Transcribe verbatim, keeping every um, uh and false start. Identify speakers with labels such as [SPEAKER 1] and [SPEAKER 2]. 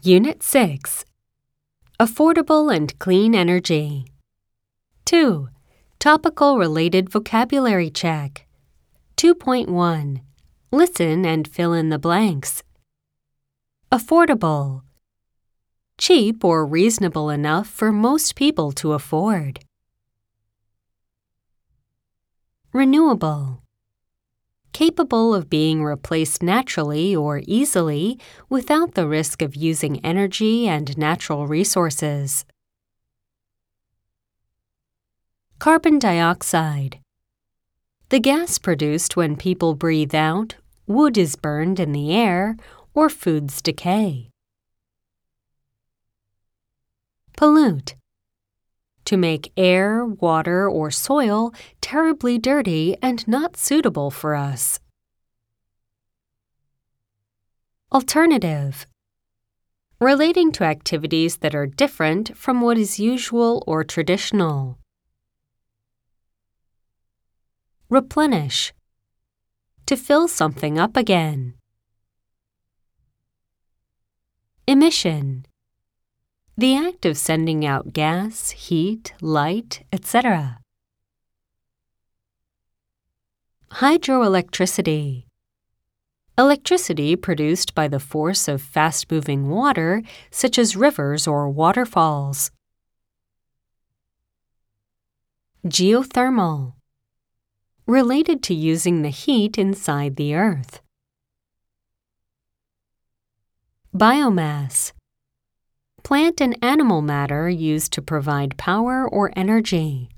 [SPEAKER 1] Unit six. Affordable and Clean Energy. two. Topical Related Vocabulary Check. two point one. Listen and fill in the blanks. Affordable. Cheap or reasonable enough for most people to afford. Renewable. Capable of being replaced naturally or easily without the risk of using energy and natural resources. Carbon dioxide. The gas produced when people breathe out, wood is burned in the air, or foods decay. Pollute. To make air, water, or soil terribly dirty and not suitable for us. Alternative. Relating to activities that are different from what is usual or traditional. Replenish. To fill something up again. Emission. The act of sending out gas, heat, light, et cetera. Hydroelectricity. Electricity produced by the force of fast-moving water, such as rivers or waterfalls. Geothermal. Related to using the heat inside the earth. Biomass. Plant and animal matter used to provide power or energy.